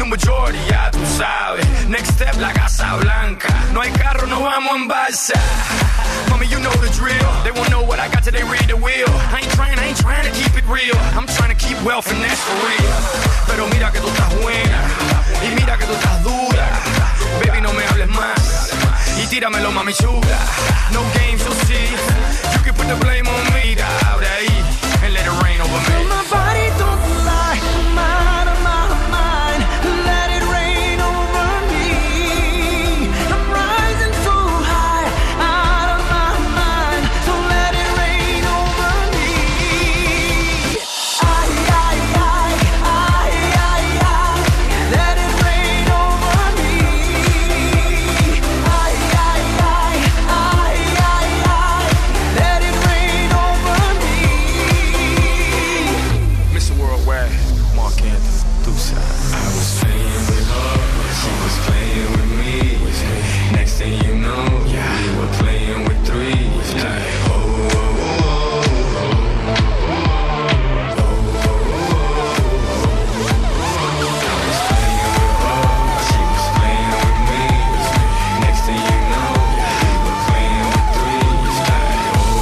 majority, ya tú sabes. Next step, la Casa Blanca. No hay carro, no vamos en balsa. Mommy, you know the drill. They won't know what I got till they read the wheel. I ain't trying to keep it real. I'm trying to keep wealth and that's for real. Pero mira que tú estás buena. Y mira que tú estás dura. Baby, no me hables más. Y tíramelo, mami chula. No games, you'll see. You can put the blame on me. Ahora ahí. And let it rain over me. My body don't lie. I'm out of my mind. Let it rain over me. I'm rising so high. Out of my mind. So let it rain over me. Ay, ay, ay, ay, ay, ay. Let it rain over me. Ay, ay, ay, ay, ay, ay. Let it rain over me. Mr. Worldwide, Mark Anthony, Dusha. I was playing with her, she was playing with me. Next thing you know, we were playing with three. Like, oh, oh, oh, I was playing with her, she was playing with me. Next thing you know, we were playing with three. Like,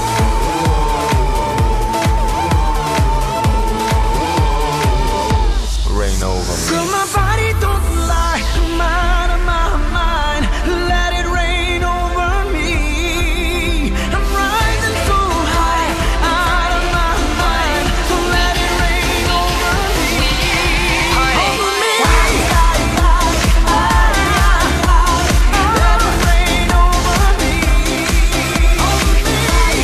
rain over me. Girl, my body don't lie. I'm out of my mind. Let it rain over me. I'm rising so high. Out of my mind. So let it rain over me. Over me. Let it rain over me. Over me.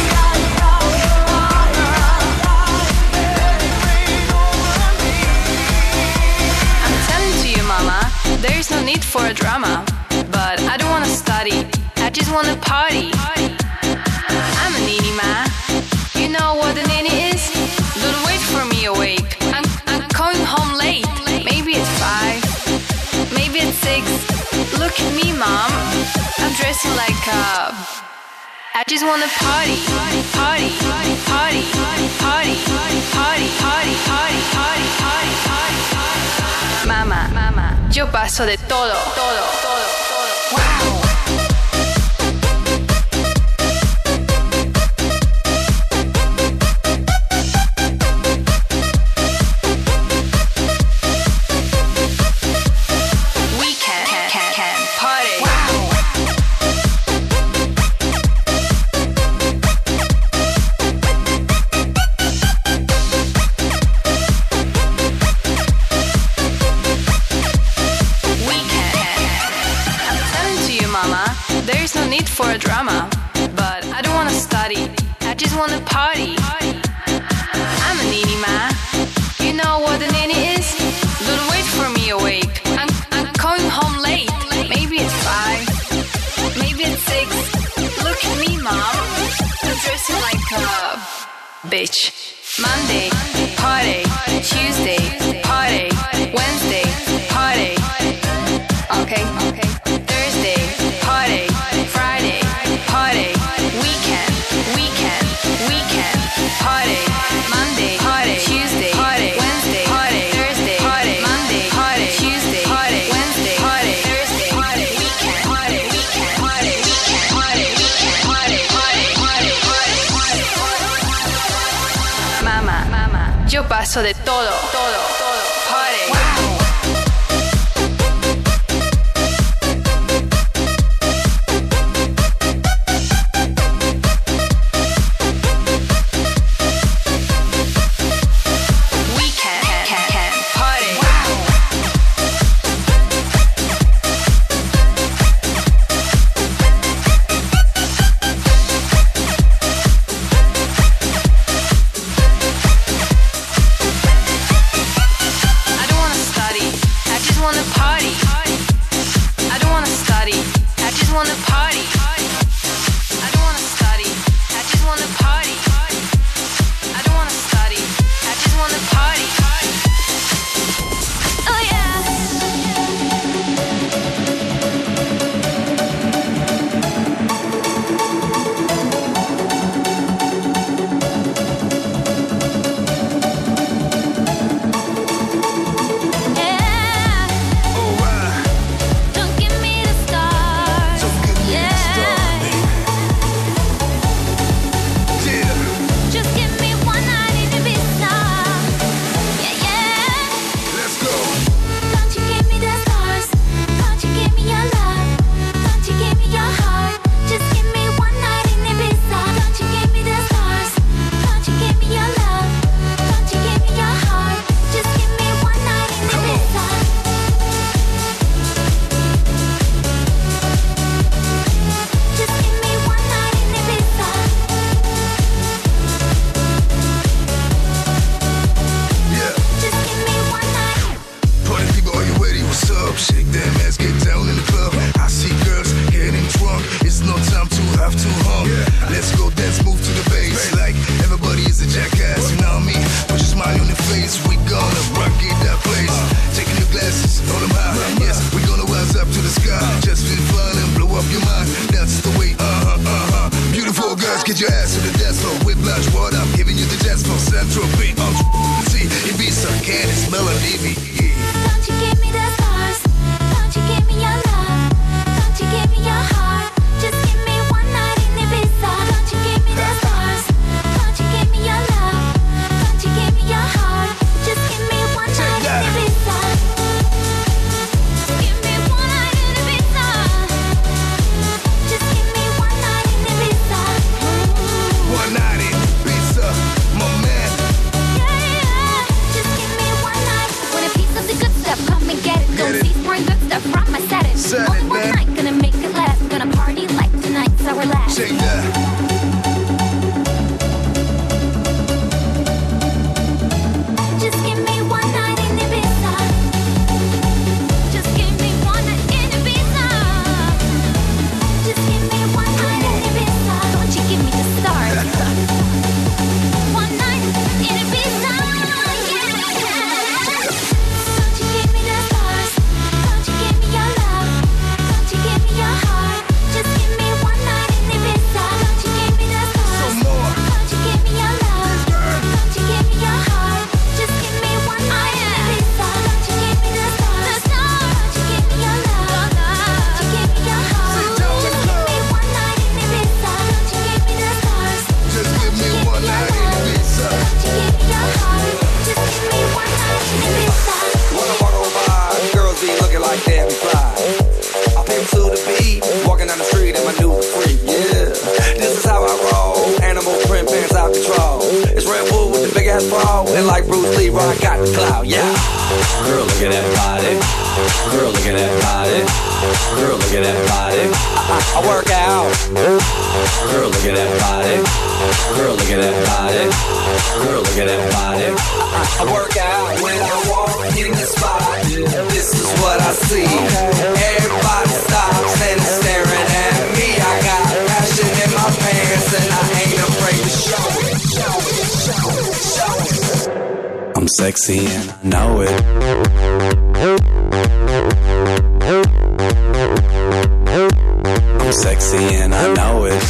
I'm telling to you, mama, there is no need for a drama. But I don't wanna study, I just wanna party. I'm a nini, ma. You know what a nini is? Don't wait for me awake. I'm coming home late. Maybe at 5, maybe at 6. Look at me, mom. I'm dressing like a... I just wanna party, party, party, party, party, party, party, party, party, party, party. Mamá, yo paso de todo, todo, todo, todo. Wow. We can party. There is no need for a drama, but I don't wanna study, I just wanna party. I'm a nini, ma. You know what a nini is? Don't wait for me awake. I'm coming home late. Maybe at 5, maybe at 6. Look at me, mom. I'm dressing like a bitch. Monday, party. Tuesday, party. Wednesday, party. Okay. Thursday, party. Friday, party. Weekend, party. Monday, party. Tuesday, party. Wednesday, party. Thursday, party. Monday, party. Tuesday, party. Wednesday, party. Thursday, party. Weekend, party. Mamá, yo paso de todo, todo, todo. Party. Wow. Let's go dance, move to the bass. Like everybody is a jackass, you know me. Put your smile on your face, we gonna rock it that place. Taking your glasses, hold them high. Yes, we gonna rise up to the sky. Just feel fun and blow up your mind. That's the way, Beautiful girls, get your ass to the dance floor. Whiplash, what I'm giving you the dance floor. Central beat, see, Ibiza, Candice, Melody, Don't you give me the stars? Don't you give me your love? Don't you give me your heart? Just give me one night in Ibiza. Don't you give me the stars? Don't you give me your love? Don't you give me your heart? Just give me one night in Ibiza. Give me one night in Ibiza. Just give me one night in Ibiza. One night in Ibiza, my man. Yeah. Just give me one night. Want a piece of the good stuff? Come and get it. Don't see spring good stuff from my Saturn. Only one night, gonna make it last. Gonna party like tonight's our last. Shake that. Just give me one night in Ibiza. Just give me one night in Ibiza. Just give me one night in Ibiza. Don't you give me the stars? One night in Ibiza. Yeah. Don't you give me the stars? Don't you give me your love? Don't you give me your heart? Just give me one night in Ibiza. Don't you give me the stars? Some more. Don't you give me your love? Don't you give me your heart? Just give me one night in Ibiza. Don't you give me the stars? Don't you give me your love? Don't you give me your heart? Just give me one night in Ibiza. Don't you give me the stars? Just give me one night in Ibiza. Don't you give me your heart? Just give me one night in Ibiza. When I walk on by, girls be looking like Debbie Fly. I pimp to the beat, walking down the street in my new freak, yeah. This is how I roll, animal print pants out control. It's Red Bull with the big ass bra, and like Bruce Lee, I got the clout, yeah. Girl, look at that body. Girl, look at that body. Girl, look at that body. I work out. Girl, look at that body. Girl, look at that body. Girl, look at that body. I work out when I walk in the spot. This is what I see. Everybody stops and is staring at me. I got passion in my pants and I ain't afraid to show it. Show it, show it, show it. I'm sexy and I know it. I'm sexy and I know it.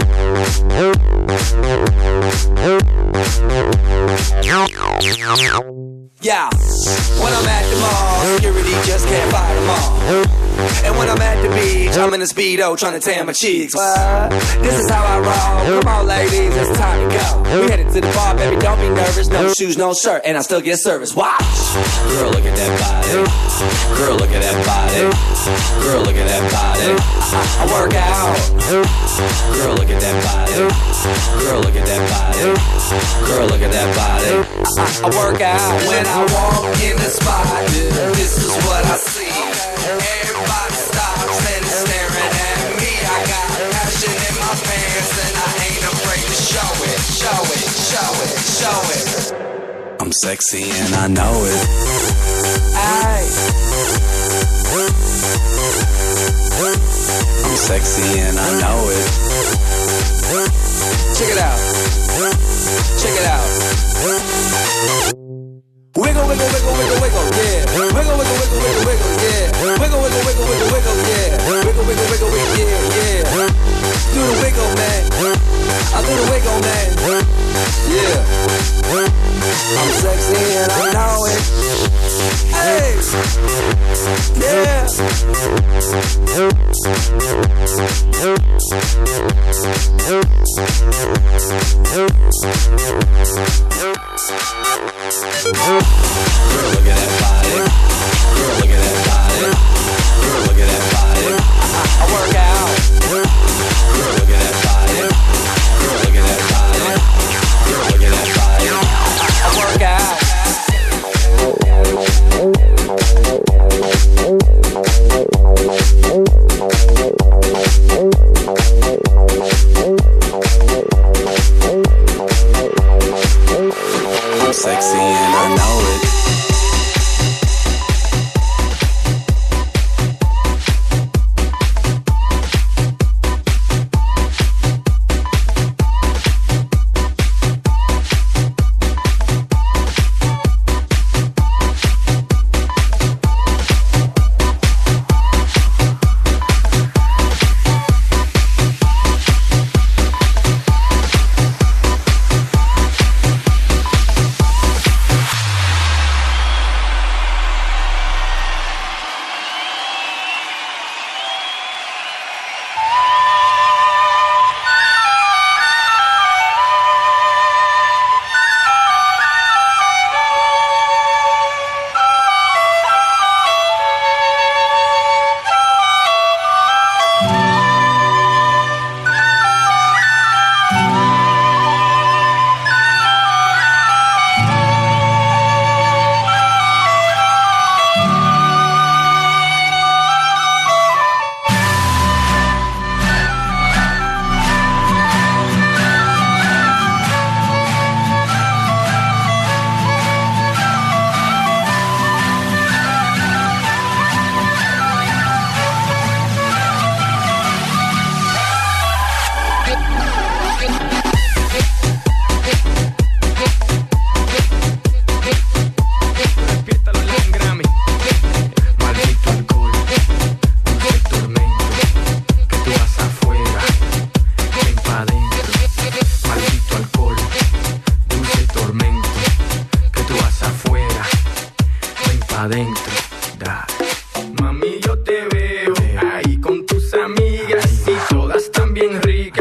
Yeah, when I'm at the mall, security just can't fight them all. And when I'm at the beach, I'm in a Speedo trying to tan my cheeks. What? This is how I roll. Come on, ladies, it's time to go. We headed to the bar, baby, don't be nervous. No shoes, no shirt, and I still get service. Watch. Girl, look at that body. Girl, look at that body. Girl, look at that body. I work out. Girl, look at that body. Girl, look at that body. Girl, look at that body. I work out when I walk in the spot. This is what I see. Everybody stops and is staring at me. I got passion in my pants and I ain't afraid to show it. Show it, show it, show it. I'm sexy and I know it. Aye. I'm sexy and I know it. Check it out. Check it out. Wiggle, wiggle, wiggle, wiggle, wiggle, yeah. Wiggle, wiggle, wiggle, wiggle, wiggle, yeah. Wiggle, wiggle, wiggle, wiggle, wiggle, yeah. Wiggle, wiggle, wiggle, wiggle, yeah, yeah. Do the wiggle, man. I do the wiggle, man. Yeah. I'm sexy and I know it. Hey. Yeah. Girl, look at that body. Girl, look at that body. Girl, look at that body. I work out. Girl, look at that body. Girl, look at that body. Girl, look at that body. I work out. I'm sexy.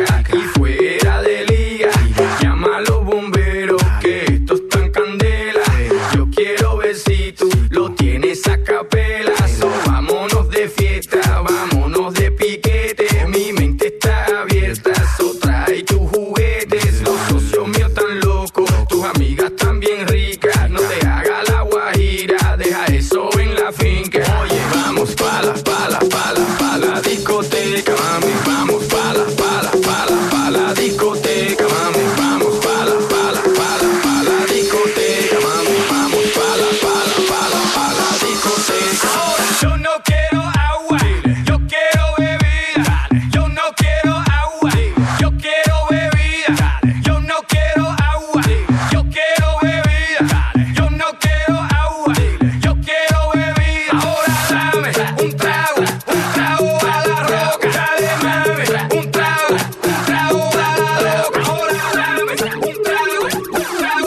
rica y fuera de liga. Llama a los bomberos que esto está en candela. Yo quiero besitos, lo tienes a capela. So, vámonos de fiesta, vámonos de piquete. Mi mente está abierta, so trae tus juguetes. Los socios míos tan locos, tus amigas también ricas. No te hagas la guajira, deja eso en la finca. Oye, vamos pa' la discoteca, mami. Vamos pa' la discoteca, mami. Vamos pa' la discoteca, mami. Vamos pa' la discoteca. Ahora yo no quiero agua, yo quiero bebida. Yo no quiero agua, yo quiero bebida. Yo no quiero agua, yo quiero bebida. Yo no quiero agua, yo quiero bebida. Ahora dame un trago a la roca. Dale, mami, un trago a la roca. Ahora dame un trago a la roca. Dale,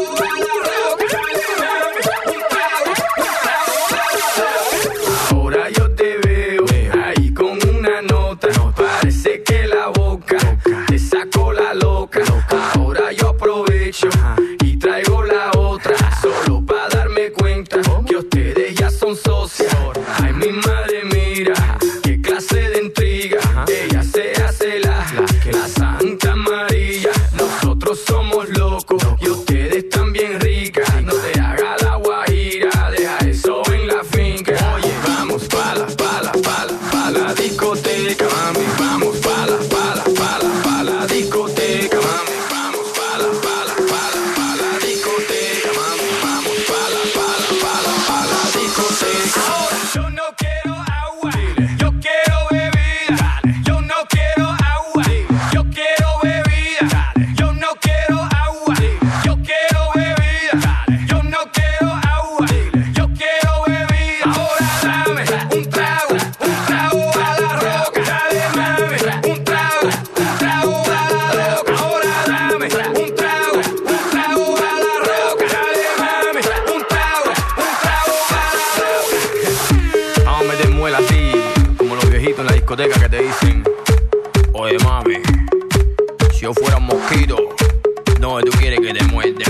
mami, ahora yo te veo ahí con una nota. Parece que la boca te sacó la loca. Ahora yo aprovecho y traigo la otra, solo para darme cuenta que ustedes ya son socias. Ay, mi madre, mira qué clase de intriga. Ella se hace la Santa María. Nosotros somos locos y ustedes también ricas. No te hagas la guajira, deja eso en la finca. Oye, vamos pa' la discoteca, mami. Vamos pa' la discoteca, mami. Vamos pa' la discoteca, mami. Vamos pa' la discoteca. Ahora yo no quiero agua, yo quiero bebida. Yo no quiero agua, yo quiero bebida. Yo no quiero agua, yo quiero bebida. Yo no quiero agua, yo quiero bebida. Ahora dame un trago a la roca. Dale, mami, un trago a la roca. Ahora dame un trago a la roca. Dale, mami, un trago a la roca. Vamos a meter muela así, como los viejitos en la discoteca que te dicen: oye, mami, si yo fuera un mosquito, no, tú quieres que te muerda.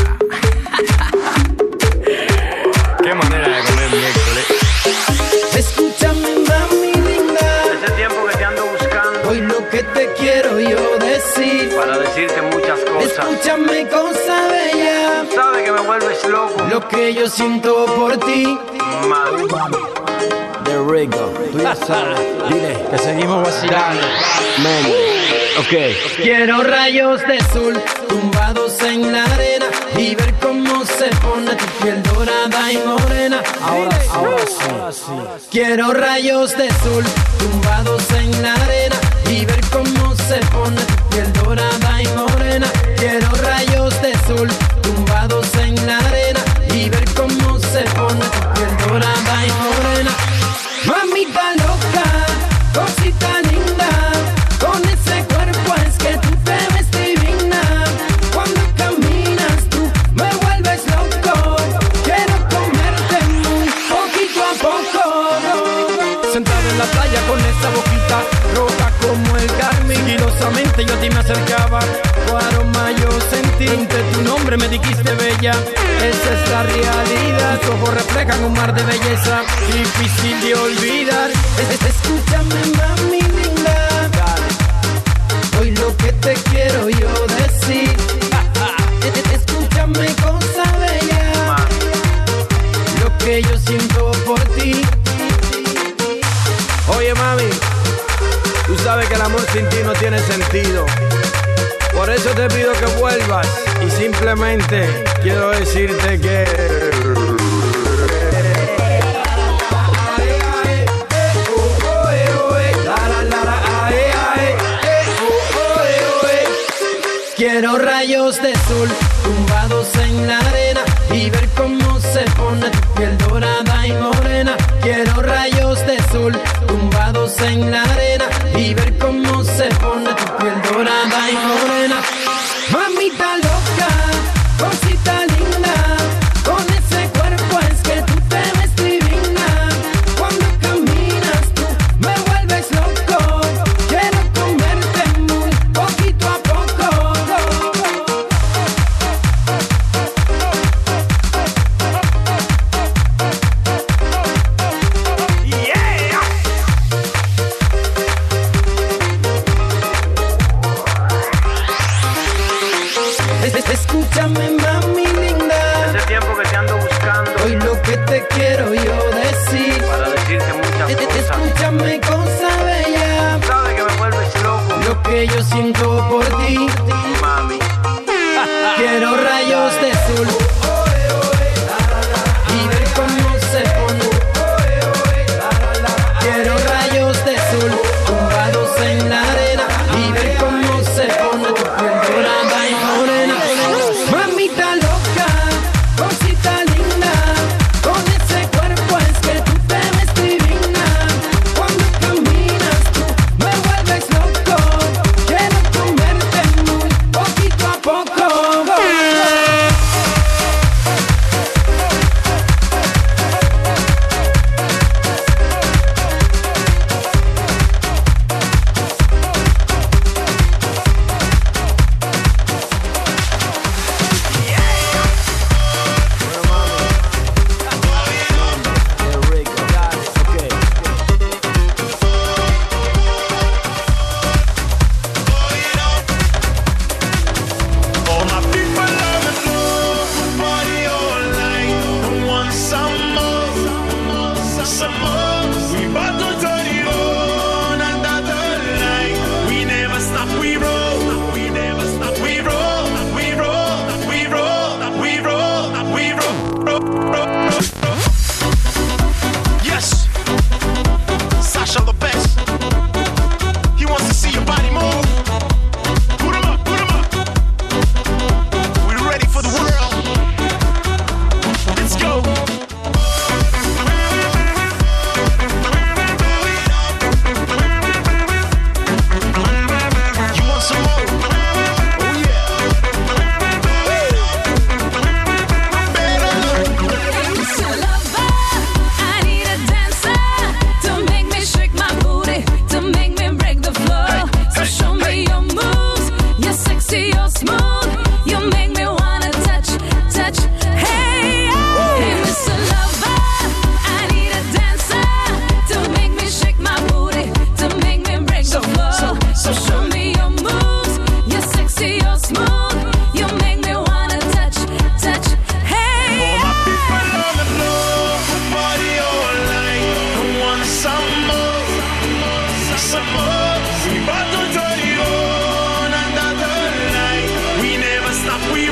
Qué manera de comer miércoles. Escúchame, mami linda, Ese tiempo que te ando buscando hoy lo que te quiero yo decir. para decirte muchas cosas. Escúchame, cosa bella, Sabes que me vuelves loco. lo que yo siento por ti. Madre. De Rico, tú ya sabes. Dile que seguimos vacilando. Man. Ok. Quiero rayos de sol tumbados en la arena y ver cómo se pone tu piel dorada y morena. Ahora sí. Quiero rayos de sol tumbados en la arena y ver cómo se pone tu piel dorada y morena. Quiero rayos de sol tumbados en la arena y ver cómo se pone tu piel dorada y morena. Mamita loca, cosita linda, con ese cuerpo es que tú te ves divina. Cuando caminas tú me vuelves loco, quiero comerte muy poquito a poco. Sentado en la playa con esa boquita roja como el carmín, sigilosamente yo a ti me acercaba, tu aroma yo sentí, entre tu nombre me dijiste bella, esa es la realidad, tus ojos reflejan un mar de belleza, difícil de olvidar. Escúchame, mami linda, hoy lo que te quiero yo decir. Escúchame, cosa bella, lo que yo siento por ti. Oye, mami, tú sabes que el amor sin ti no tiene sentido. Por eso te pido que vuelvas y simplemente quiero decirte que... Quiero rayos de sol tumbados en la arena y ver cómo se pone tu piel dorada y morena. Quiero rayos de sol tumbados en la arena y ver cómo se pone tu piel dorada y morena. Mamita loca, cosita linda, con ese cuerpo es que tú te ves divina. Cuando caminas tú me vuelves loco, quiero comerte muy poquito a Escúchame, mami linda. Hace tiempo que te ando buscando Hoy lo que te quiero yo decir. para decirte muchas cosas. Escúchame, cosa bella. Sabes que me vuelves loco, Lo que yo siento por ti. mami. Quiero rayos de sol y ver cómo se pone. Quiero rayos de sol tumbados en la arena y ver cómo se pone tu piel dorada y morena. Mamita loca, cosita linda, con ese cuerpo es que tú te ves divina. Cuando caminas tú me vuelves loco. Quiero comerte muy poquito a poco. All my people on the floor, party all night. Want some more, some more. We bout to turn it on another night. We never stop, we roll, we never stop, we roll, we roll, we roll, we roll, we roll. Yes, Sasha the best. He wants to see your body move. Put 'em up, put 'em up. We're ready for the world. Let's go. You want some more? Oh yeah. Better. I need a dancer to make me shake my booty, to make me break the floor. So show me your moves, you're sexy, you're smooth, you make me wanna touch. Hey, hey, Mr. Lover, I need a dancer to make me shake my booty, to make me break the floor. So show me your moves, you're sexy, you're smooth, you make me wanna touch. Hey, All my people on the floor, party all night. Want some more, some more. We bout to turn it on another night. We never stop, we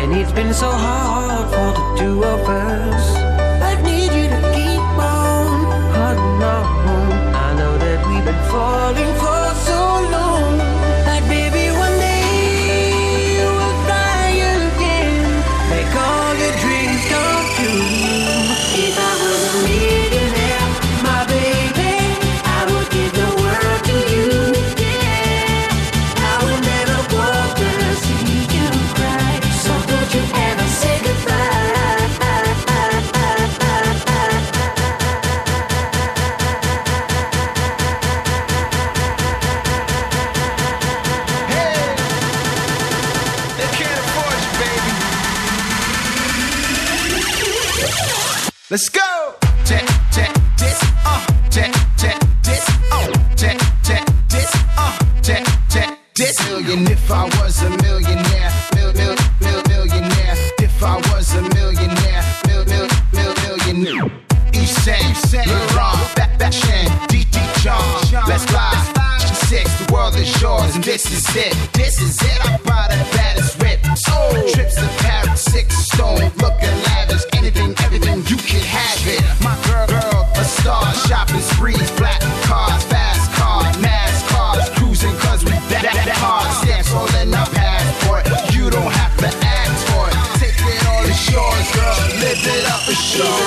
And it's been so hard for the two of us. I need you to keep on holding on. I know that we've been falling for so long. But baby, one day we'll fly again. Make all your dreams come true. If I was a millionaire, my baby, I would give the world to you. Yeah, I would never walk the see you cry. So don't you ever say goodbye. They can't afford you, baby. Let's go. Check, check, this, check, check, this, check, check, this, check, check, this. Million if I was a millionaire, millionaire. If I was a millionaire, millionaire. Usain, Laurent, Batman, DD John. Let's fly. Six, the world is yours, and this is it. This is it. I buy the baddest whip. Trips to Paris, 6 stone, looking lavish. Anything, everything, you can have it. My girl, a star, shopping sprees, black cars, fast cars, NASCARs, cruising 'cause we that hard. Stamps all in our passport. You don't have to ask for it. Take it all, it's yours, girl. Live it up for sure.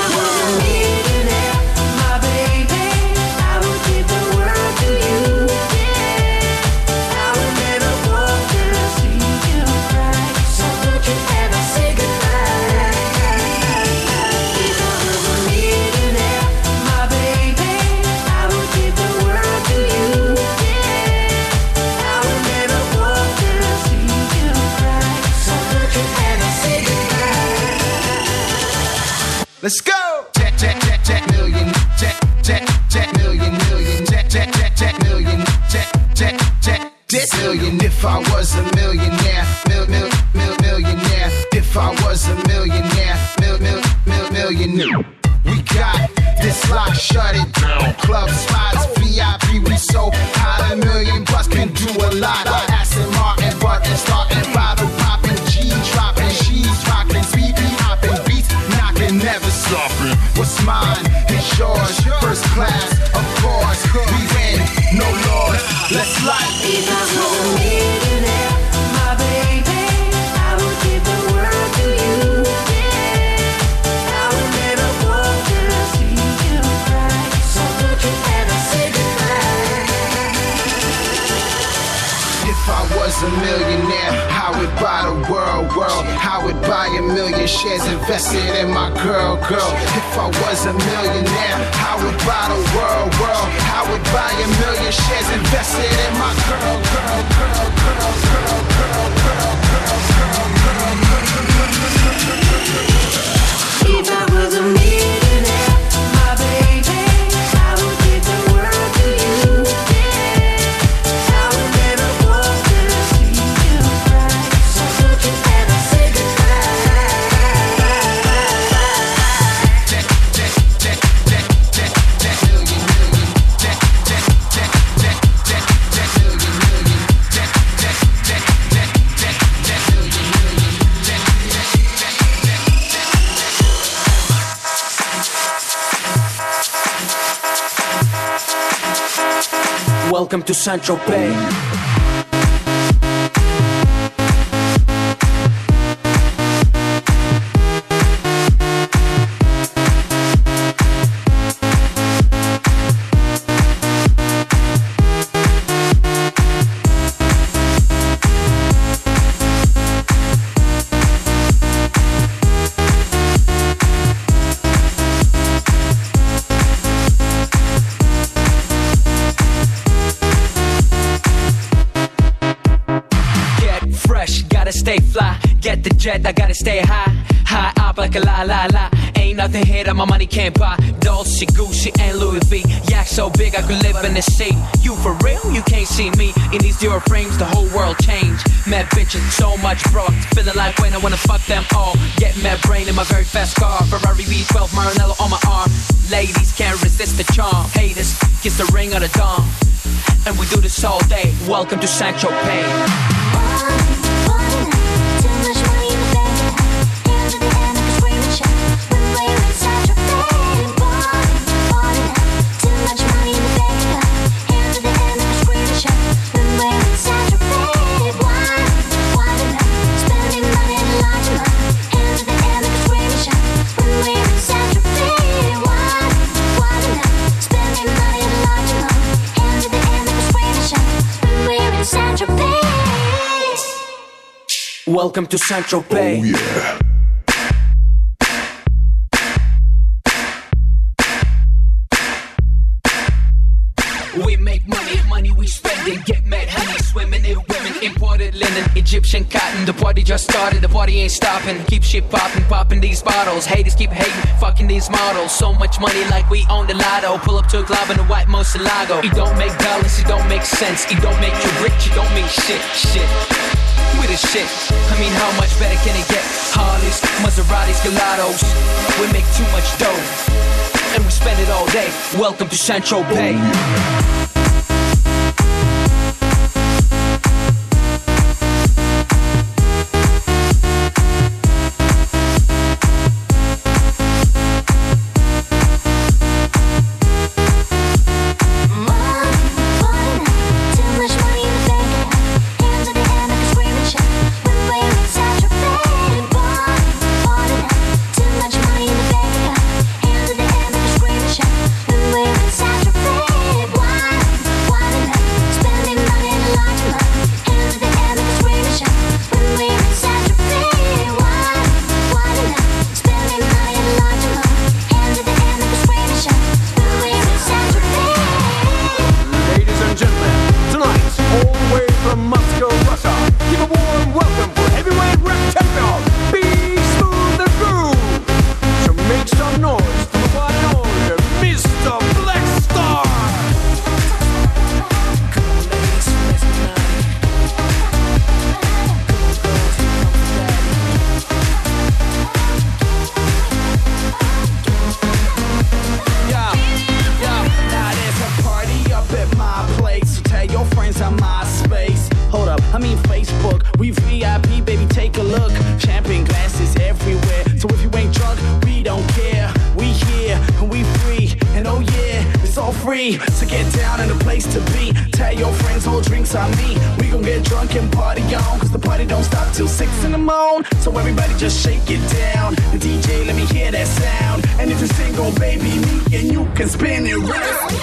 My baby, I would give the world to you. I would never walk the see you cry. So don't you ever say goodbye. If I was a millionaire, my baby, I would give the world to you. I would never walk the see you cry. So don't you ever say goodbye. Let's go. Check, check, check, check, million. Check, check, check, million. Check, check, check, check, million. Check, check, check, this million. If I was a millionaire, millionaire. If I was a millionaire, millionaire. We got this lock, shut it down. Club spots, VIP, we so hot. $1 million plus can do a lot. Aston Martin, button starting, bottle popping, G dropping, she's rocking, speed hopping, beats knocking, never stopping. What's mine is yours, first class, of course. We win, no laws. Let's light. If I was a millionaire, my baby, I would give the world to you. I would never walk the see you cry. So don't you ever say goodbye. If I was a millionaire, I would buy the world. I would buy 1,000,000 shares invested in my girl. If I was a millionaire, I would buy the world. I would buy 1,000,000 shares invested in my girl. If I was a millionaire, my baby, I would give the world to you. I would never walk the see you cry. So don't you ever say goodbye. Check, check, check, check, check, check, million. Check, check, check, check, check, check, million. Check, check, check, check, check, check, million. Welcome to Central Bay. Stay fly, get the jet, I gotta stay high. High up like a la. Ain't nothing here that my money can't buy. Dolce, Gucci, and Louis V. Yak so big I could live in the sea. You for real? You can't see me. In these zero frames, the whole world changed. Mad bitches, so much broke. Feeling like when I wanna fuck them all. Get mad brain in my very fast car. Ferrari V12, Maranello on my arm. Ladies can't resist the charm. Haters, kiss the ring of the dawn. And we do this all day. Welcome to Sancho Pay. Too much money in the bank. Welcome to Central Bay. Oh yeah. We make money, money we spend and get mad honey, swimming in women, imported linen, Egyptian cotton. The party just started, the party ain't stopping. Keep shit popping, popping these bottles. Haters keep hating, fucking these models. So much money like we own the lotto. Pull up to a club in a white Murcielago. It don't make dollars, it don't make sense. It don't make you rich, it don't mean shit. We the shit. I mean, how much better can it get? Harleys, Maseratis, Gelatos. We make too much dough, and we spend it all day. Welcome to Central Bay. So get down and a place to be. Tell your friends, hold drinks on me. We gon' get drunk and party on, cause the party don't stop till 6 in the morning. So everybody just shake it down. And DJ, let me hear that sound. And if you're single, baby, me and you can spin it round. 1, 2,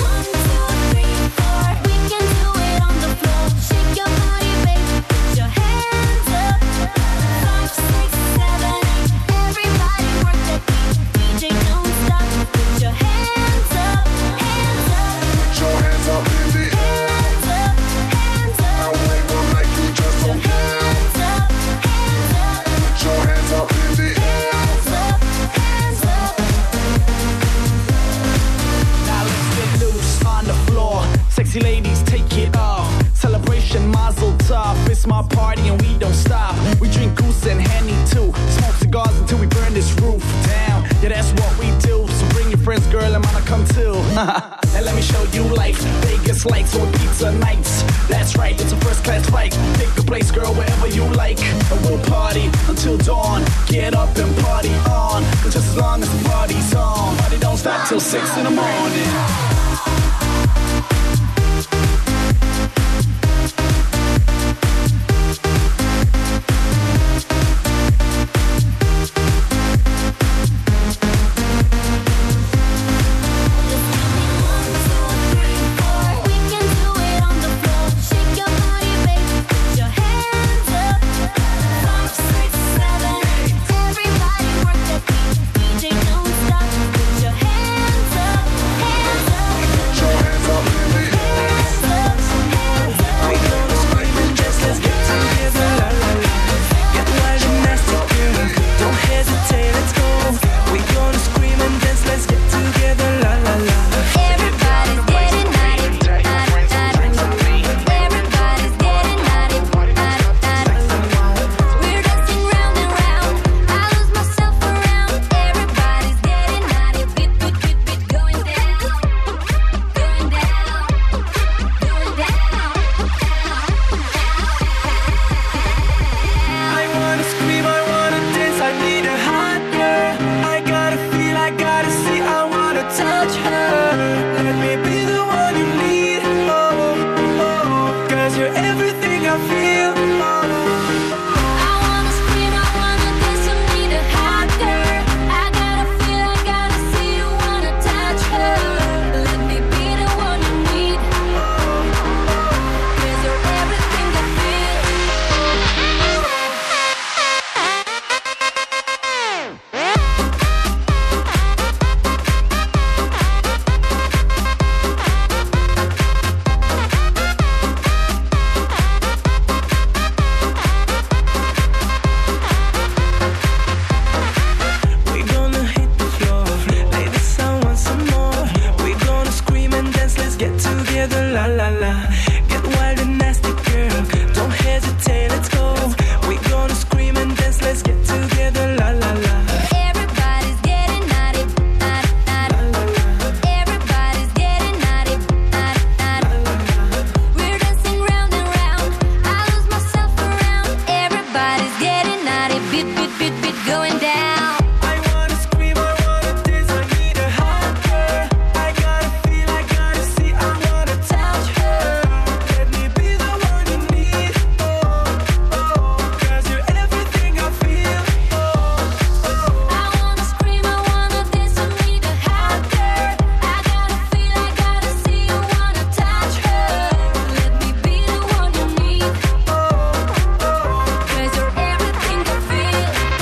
3, 4. We can do it on the floor. Shake your body, baby. Put your hands up. 5, 6, 7, 8. Everybody work that beat. DJ, don't stop. Put your hands up. Hands up. Put your hands up in the air. Hands up. Hands up. I wave them like you just don't care. Hands up. Hands up. Put your hands up in the air. Hands up. Hands up. Now let's get loose on the floor. Sexy ladies, take it off. Celebration, mazel tov. It's my party and we don't stop. We drink goose and Henny too. Smoke cigars until we burn this roof down. Yeah, that's what we do. So bring your friends, girl, and I'ma come too. And let me show you life. Vegas lights or pizza nights. That's right, it's a first class flight. Pick a place, girl, wherever you like. And we'll party until dawn. Get up and party on. Just as long as the party's on. Party don't stop till 6 in the morning. Everybody work that beat. DJ, don't stop. Put your hands up, hands up. beat going down. I wanna scream, I wanna dance, I need a hot girl. I gotta feel, I gotta see, I wanna touch her. Let me be the one you need. Oh, oh, 'cause you're everything I feel. Oh, oh. I wanna scream, I wanna dance, I need a hot girl. I gotta feel, I gotta see, I wanna touch her. Let me be the one you need. Oh, oh, 'cause you're everything I feel.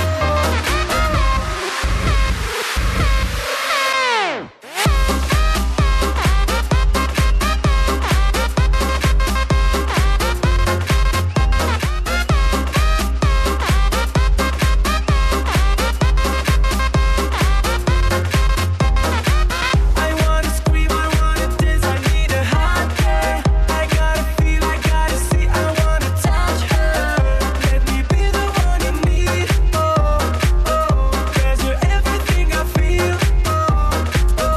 I wanna scream, I wanna dance, I need a hot girl. I gotta feel, I gotta see, I wanna touch her. Let me be the one you need. Oh, oh, 'cause you're everything I feel. Oh, oh.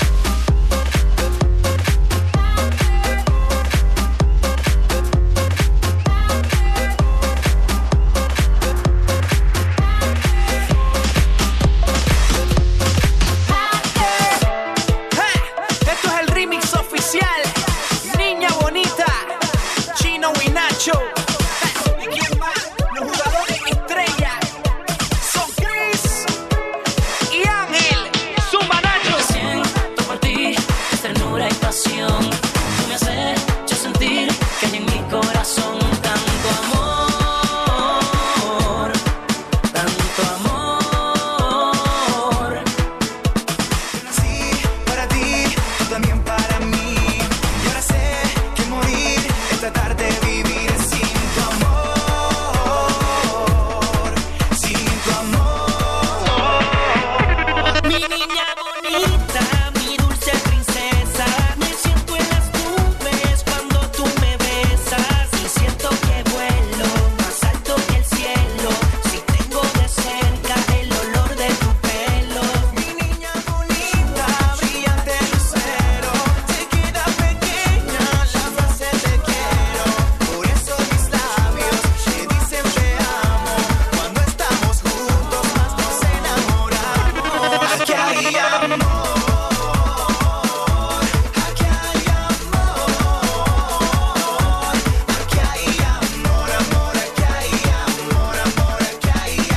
Esto es el remix oficial. Niña bonita, Chino y Nacho. ¿Y quién más? Los jugadores estrella son Chris y Ángel. Zumba Nacho. Siento por ti ternura y pasión. Tú me has hecho sentir que hay en mi corazón tanto amor, tanto amor. Yo nací para ti, tú también para mí. Y ahora sé que morir es tratar de vivir sin tu amor, sin tu amor. Mi niña bonita, mi dulce princesa, me siento en las nubes cuando tú me besas y siento que vuelo más alto que el cielo si tengo de cerca el olor de tu pelo. Mi niña bonita, brillante lucero, te queda pequeña la frase te quiero. Por eso mis labios te dicen te amo. Cuando estamos juntos más nos enamoramos. Aquí hay amor, aquí hay amor, aquí hay amor, amor, aquí hay amor, amor, aquí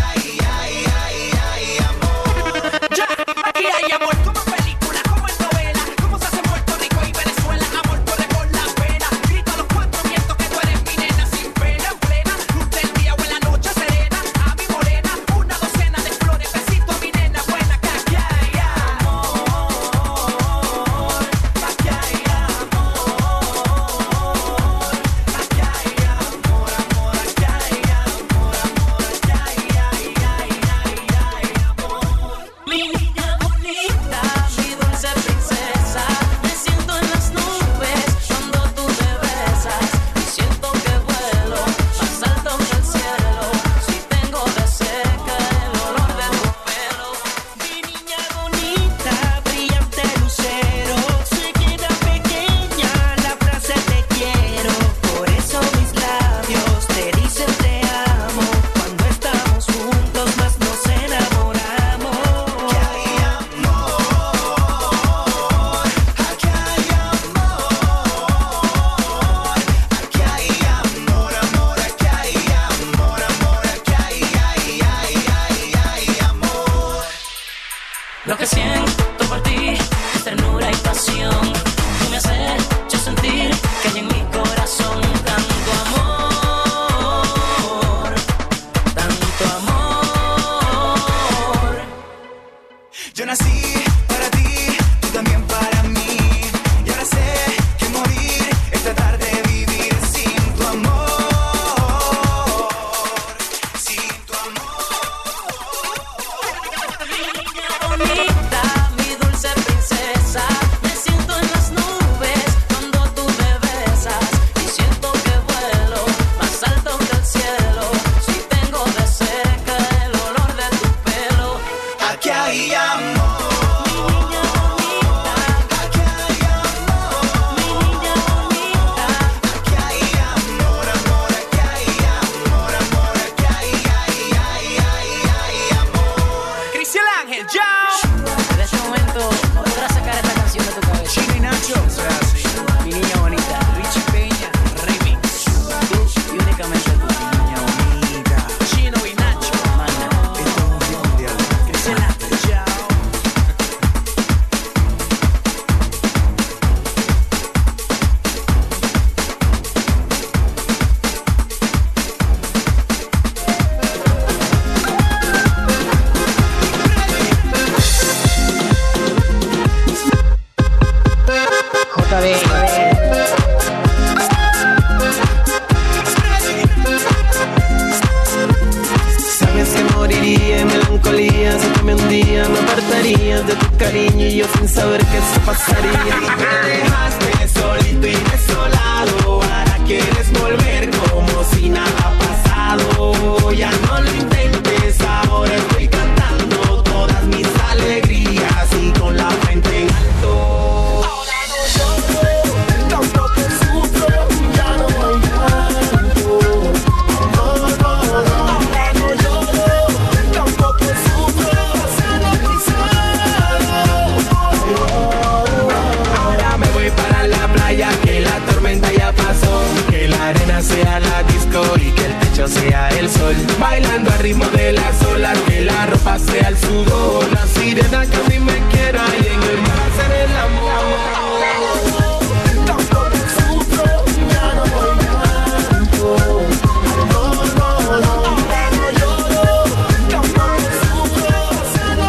hay amor. Ya, aquí hay amor como película, como en novela, como se hace en Puerto Rico y Venezuela. Amor corre por la pena, grito a los cuatro vientos que tú eres mi nena. Sin pena, en plena luz del día o en la noche serena. A mi morena, una docena de flores, besito a mi nena buena. Que aquí hay amor, aquí hay amor, aquí hay amor, amor, aquí hay amor, amor, aquí hay amor. Mi niña bonita, mi dulce princesa, me siento en las nubes cuando tú me besas y siento que vuelo más alto que el cielo si tengo de cerca el olor de tu pelo. Mi niña bonita, brillante lucero, se queda pequeña la frase te quiero. Por eso mis labios te dicen te amo. Cuando estamos juntos más nos enamoramos. Aquí hay amor, aquí hay amor, aquí hay amor, amor, aquí hay amor, amor, aquí hay amor. Lo que siento por ti es ternura y pasión. Tú me has hecho sentir que hay en mi corazón tanto amor, tanto amor. Yo nací para ti, tú también para mí. Y ahora sé que morir es tratar de vivir sin tu amor, sin tu amor. Mi niña bonita, mi diría si también un día me apartarías de tu cariño y yo sin saber que eso pasaría? Me dejaste solito y desolado, ahora quieres volver como si nada ha pasado. Ya no lo intentes, ahora estoy cantando todas mis alegrías y con la frente en alto. Ahora no lloro, tampoco sufro, ya no voy tanto. No, no, no. Ahora no lloro, tampoco sufro, pasando ahora me voy para la playa, que la tormenta ya pasó, que la arena sea la disco y que el techo sea el sol, bailando al ritmo de las olas, que la ropa sea el sudor, la sirena que a mí me quiera y en el mar hacer el amor. Tampoco sufro, ya no voy tanto. No, no, no, ahora no lloro, tampoco sufro, pasando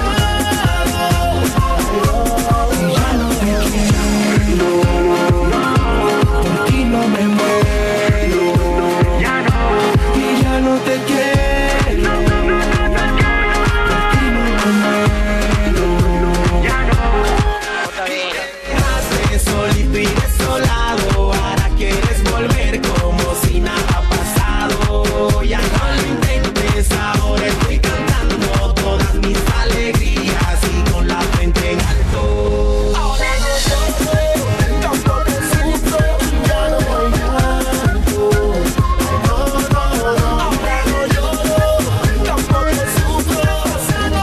y ya no te quiero, por ti no me muero, ya no, y ya no te quiero, por ti no me muero, ya no. Dejaste solito y desolado, ahora quieres volver como si nada ha pasado. Ya no lo intentes, ahora estoy cantando todas mis alegrías y con la frente en alto. Ahora no lloro, tampoco sufro, ya no voy tanto. No, no, no, ahora no lloro, tampoco sufro, pasando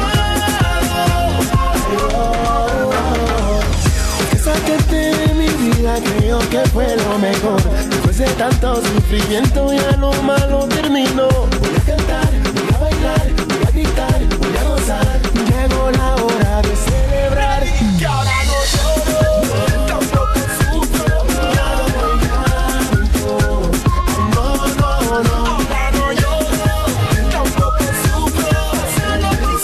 esa que de mi vida creo que fue lo mejor. Después de tanto sufrimiento ya lo malo terminó. Voy a cantar, voy a bailar, voy a gritar, voy a gozar. Llegó la hora de celebrar. Que ahora no lloro, tampoco sufro, ya no voy tanto. No, no, no, ahora no lloro, tampoco sufro, pasando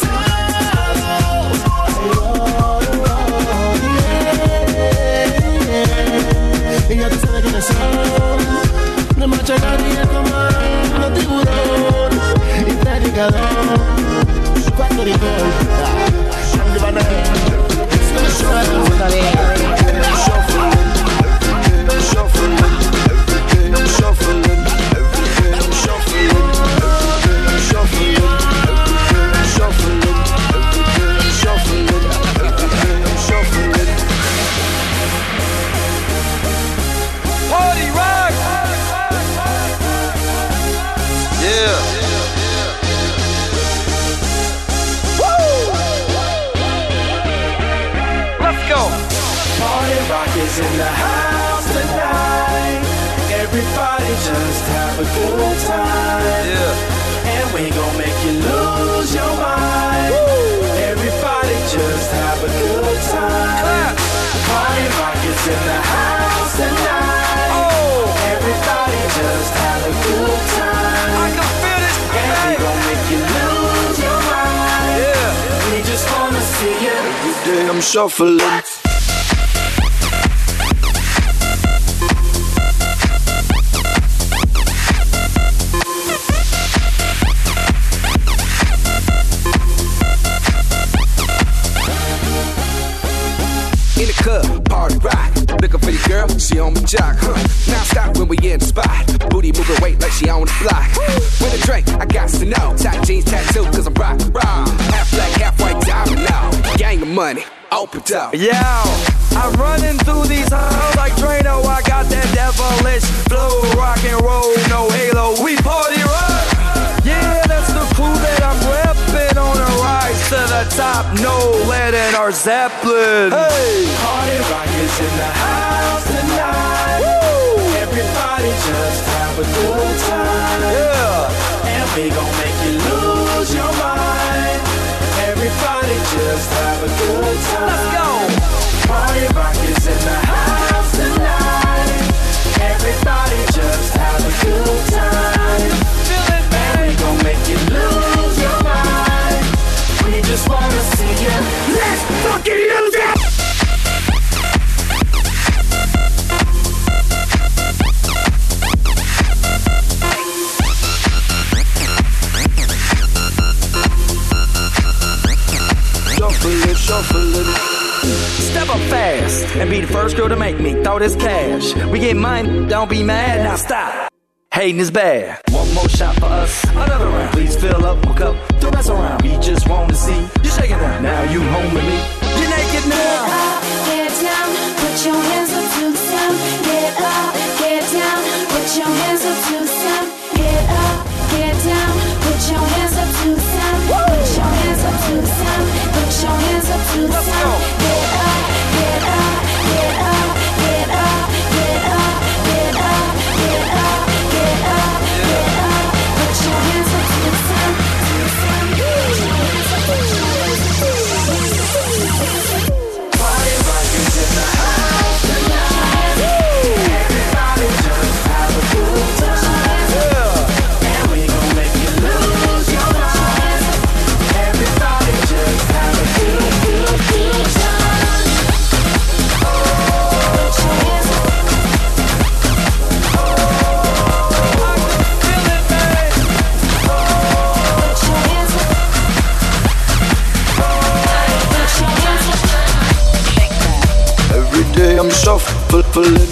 y ya tú sabes quiénes son. De marcha carrilla como un tiburón y predicador. Cuando digo Party rock! Yeah. Let's go! Party rock is in the house tonight. Everybody just have a good time. Yeah. And we gon' make you lose your mind. Everybody just have a good time. Party rock is in the house tonight. Everybody just have a good time. I can feel this And we gon' make you lose your mind. Yeah. We just wanna see you. Every day I'm shuffling. In the club, party rock. Looking for your girl, she on my jock, huh? Now stop when we in the spot. Booty moving weight like she on the block. With a drink, I got to know. Tight jeans, tattoo, cause I'm rock, raw. Half black, half white, diamond now. Gang of money, open up. Yo, I'm running through these halls like Drano. I got that devilish flow, rock and roll, no halo. We party rock. Yeah, that's the crew that I'm repping on a rise to the top. No lead in our Zeppelin. Hey, Party rock is in the house tonight. Woo! Everybody just have a good time. yeah. And we gon' make you lose your mind. Everybody just have a good time. Let's go. Party rock is in the house tonight. Everybody just have a good time. Feel it, And we gon' make you lose your mind. We just wanna see you. Let's fucking lose it. shuffling. Step up fast and be the first girl to make me throw this cash. We get mine, don't be mad, now stop. Hating is bad. One more shot for us, another round. Please fill up my cup, don't mess around. We just want to see you shaking down. Now you home with me, you're naked now. Get up, get down, put your hands up to the sound. Get up, get down, put your hands up to the sound. Get up, get down, put your hands up to the sound. Put your hands up to the sound. Put your hands up to the sound. Get up, get up, get up, get up, get up, get up, get up, get up, get up. Put your hands up to the sound. Party rockers in the house tonight. Everybody just have a good time. And we gon' make you lose your mind. Everybody just have a good time. Oh, put your hands up. Oh, I can feel it, babe. Oh, put your hands up. Every day I'm shuffling.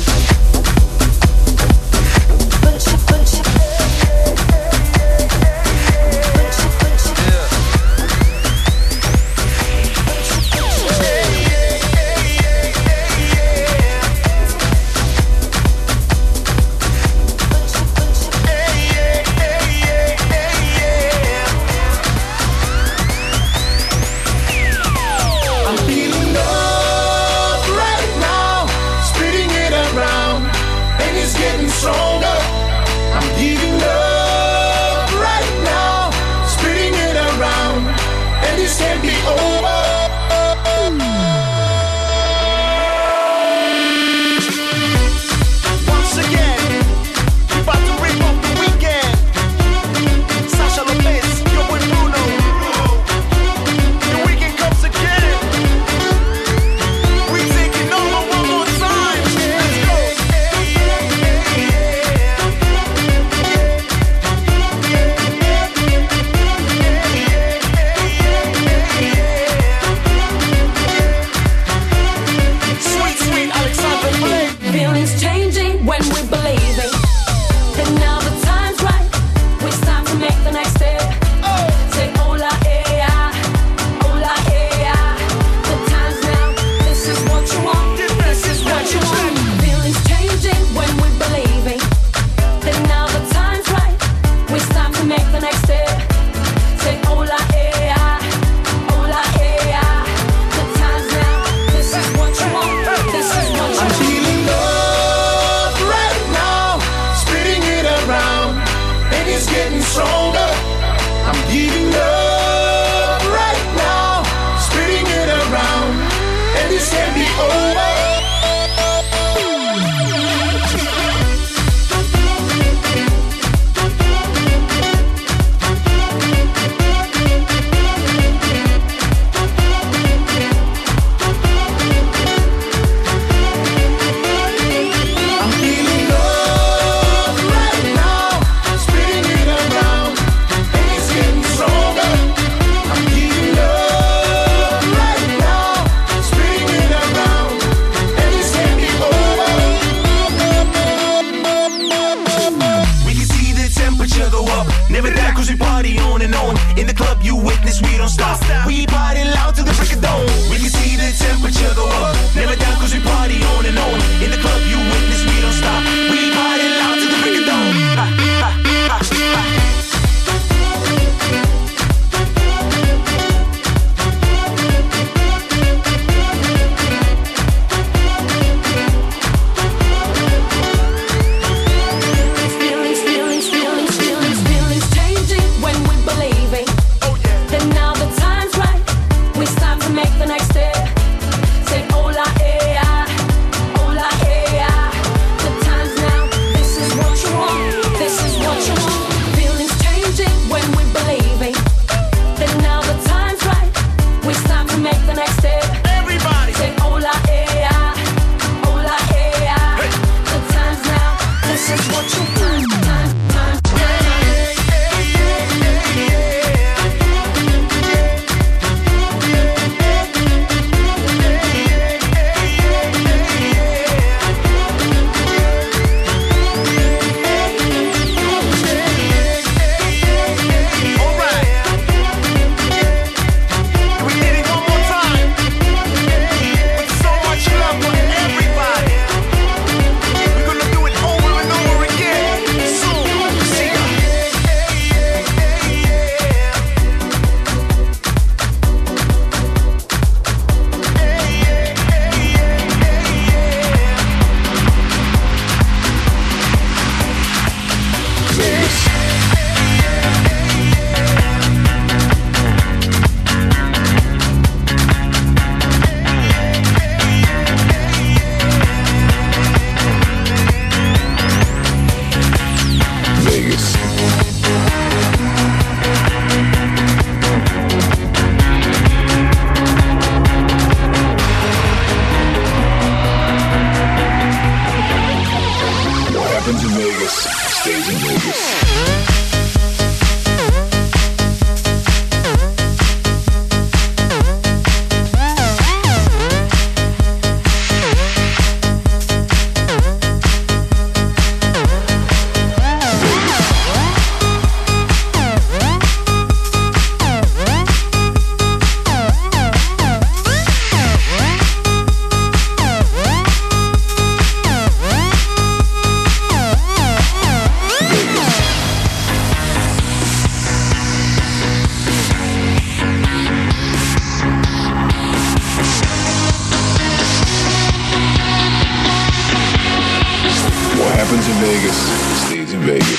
I'm feeling love right now, spitting it around, and it's getting stronger. I'm giving love right now, spitting it around, and this can't be over. Once again, we about to rip off the weekend. Sasha Lopez, yo boy Bruno. The weekend comes again. We taking over one more time. Let's go. Sweet, sweet Alexander Blake. Feelings changing when we believe it. That now the time's right. It's time to make the next step. Say hola, yeah, hola, yeah. The time's now. This is what you want. This is what you want. Feelings changing when we believe it. That now the time's right. It's time to make the next step. Say hola, yeah, hola, yeah. The time's now. This is what you want. This is what you I'm want. feeling love right now, spitting it around, and it's getting stronger. I'm giving love right now, spitting it around, and this can't be over. I'm feeling love right now, spitting it around, and it's getting stronger. I'm giving love right now, spitting it around, and this can't be over. We can see the temperature go up. Never die cause we party on and on. In the club you witness we don't stop. We party loud till the break of dawn. We can see the temperature go up. Never die cause we party on and on. In the club you witness we don't stop. We party loud till the break of dawn. Ha, ha, ha, ha. Feelings, feelings, feelings, feelings, feelings changing when we believe it. That now the time's right. It's time to make the next step. Say hola, yeah, hola, yeah. The time's now. This is what you want. Stage in Vegas.